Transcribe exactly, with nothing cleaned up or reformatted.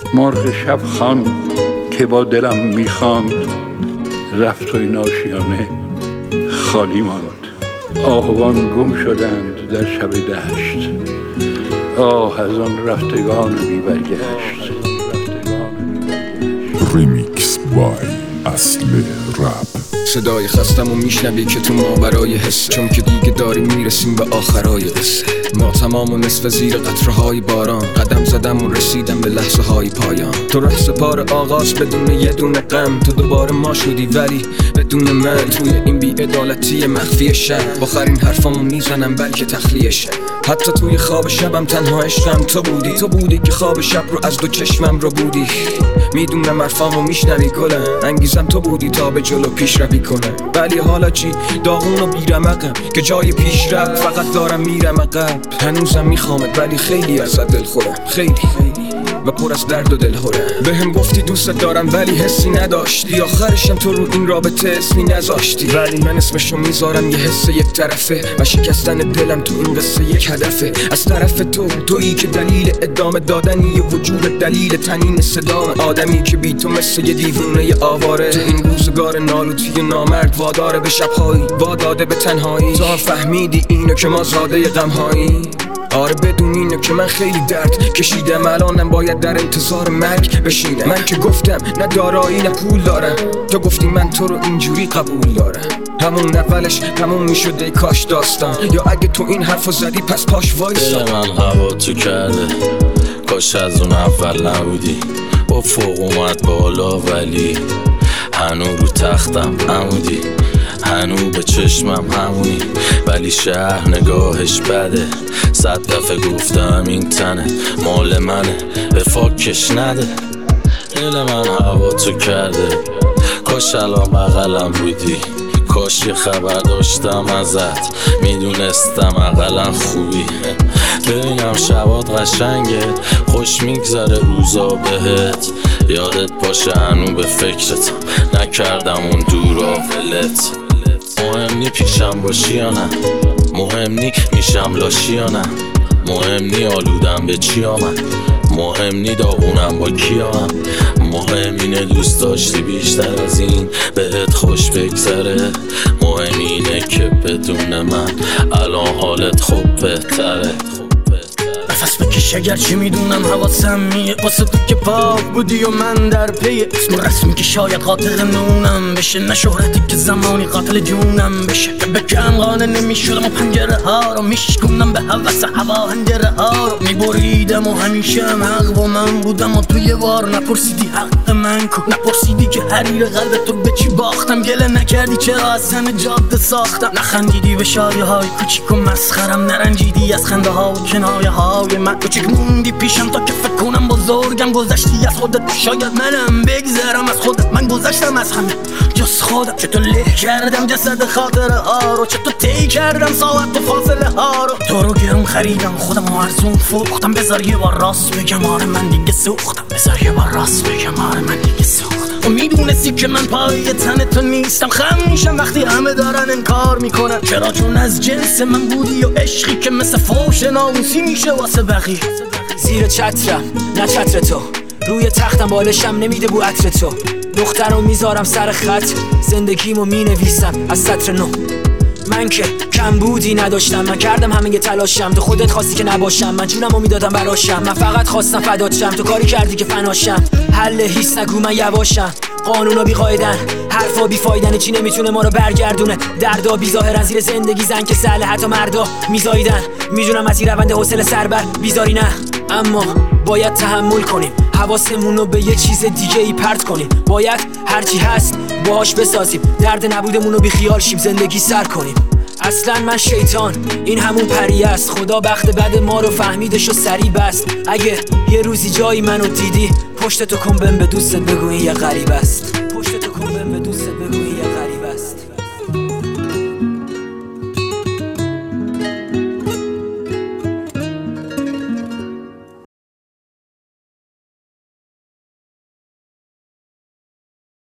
مرغ شب خوان که با دلم میخواند، رفت و این آشیانه خالی ماند. آهوان گم شدند در شب دشت، آه از آن رفتگان بی برگشت. ریمیکس بای اصل رپ. صدای خستم و میشنوی که تو ماورای حس، چون که دیگه داریم میرسیم به آخرای قصه. ما تمام و نصف زیر قطره های باران، قدم زدم و رسیدم به لحظه های پایان. تو ره سپار آغاز بدون یه دونه غم، تو دوباره ما شدی ولی بدون من. توی این بی‌عدالتی مخفی شب، آخرین حرفامو میزنم بلکه تخلیه شب. حتی توی خواب شبم تنها عشقم تو بودی، تو بودی که خواب شب رو از دو چشمم رو بودی. میدونم حرفامو میشنوی گلم، انگیزم تو بودی تا به جلو پیش روی کنه. ولی حالا چی؟ داغون و بیرمقم که جای پیش رفت فقط دارم میرم عقب. هنوزم میخوامت ولی خیلی ازت دل خورم، خیلی خیلی و پر از درد و دلهوره. به هم گفتی دوست دارم ولی حسی نداشتی، آخرشم تو رو این رابطه اسمی نذاشتی. ولی من اسمشو میذارم یه حس یک طرفه و شکستن دلم تو این قصه یک هدفه. از طرف تو، تویی که دلیل ادامه دادنی وجود، دلیل تنین صدام آدمی که بی تو مثل یه دیوونه آواره. تو این روزگار نالوتی نامرد واداره به شبهایی، واداده به تنهایی. تو فهمیدی اینو که ما زاده غمهایی. آره بدون اینو که من خیلی درد کشیدم، الانم باید در انتظار مرگ بشینم. من که گفتم نه دارایی نه پول دارم، تو گفتی من تو رو اینجوری قبول دارم. همون اولش تموم میشده کاش داستان، یا اگه تو این حرفو زدی پس پاش وایسا. دل من هوا تو کرده، کاش از اون اول نبودی. با فوق اومد بالا ولی هنو رو تختم عمودی، هنو به چشمم همونی. ولی شهر نگاهش بده، صد دفعه گفتم این تنه مال منه، به فاکش نده. دل من هوا تو کرده، کاش الان بغلم بودی. کاش یه خبر داشتم ازت، میدونستم اقلا خوبی. ببینم شبات قشنگه، خوش میگذره روزا بهت. یادت باشه هنو به فکرتم، نکردم اون دورا ولت. مهم نی پیشم باشی یا نه، مهم نی میشم لاشی یا نه، مهم نی آلودم به چی آمد، مهم نی داغونم با کیام. مهم اینه دوست داشتی بیشتر از این بهت خوش بگذره. مهم اینه که بدون من الان حالت خوب بهتره. نفس بکش اگرچه میدونم حواسم میه، واسه تو که پاک بودی و من در پی اسم و رسمی که شاید قاتل نونم بشه، نه شهرتی که زمانی قاتل جونم بشه. که بکم قانه نمیشدم و پنجره ها رو میشکونم به حوث هوا، هنجره ها رو میبریدم و همیشه هم حق با من بودم. و توی وار نپرسیدی حق من کو، نپرسیدی که حریر قلب تو به چی باختم. گله نکردی چرا از زن جاده ساختم، نخندیدی به شادی های کوچیک و مسخرم، نرنجیدی از خنده ها و کنایه های من. کوچیک موندی پیشم تا که فکر کنم بزرگم، گذشتی از خودت شاید منم بگذرم از خودت. من گذشتم از همه جز خودم، چطور له کردم جسد خاطره ها رو، چطور طی کردم ساعت و فاصله ها رو. تو رو گرم خریدم خودم و ارزون فروختم، بذار یه بار راست بگم آره من دیگه سوختم، بذار یه بار راست بگم آره من دیگه سوختم. و میدونستی که من پای تن تو نیستم، خم میشم وقتی همه دارن انکار میکنن. چرا؟ چون از جنس من بودی و عشقی که مثل فوش ناموسی میشه واسه بقیه. زیر چترم نه چتر تو، روی تختم بالشم نمیده بو عطر تو. دخترو میذارم سر خط، زندگیمو مینویسم از سطر نو. من که کم بودی نداشتم، من کردم همه یه تلاشم، تو خودت خواستی که نباشم، من جونمو میدادم براشم. من فقط خواستم فدات شم، تو کاری کردی که فناشم. حل هیچ نگو من یواشم، قانونا بی قاعدن، حرفا بی فایدن. چی نمیتونه ما رو برگردونه، دردا بی ظاهرن زیر زندگی زن که سهله حتی مردا میزایدن. میدونم از این روند حوصله سربر بیزاری نه، اما باید تحمل کنیم، حواسمون رو به یه چیز دیگه ای پرت کنیم. باید هرچی هست باهاش بسازیم، درد نبودمون رو بی خیال شیم، زندگی سر کنیم. اصلا من شیطان این همون پری است، خدا بخت بد ما رو فهمیدش و سری بست. اگه یه روزی جایی منو دیدی پشت تو کن بهم به دوستت بگو این یه غریب است.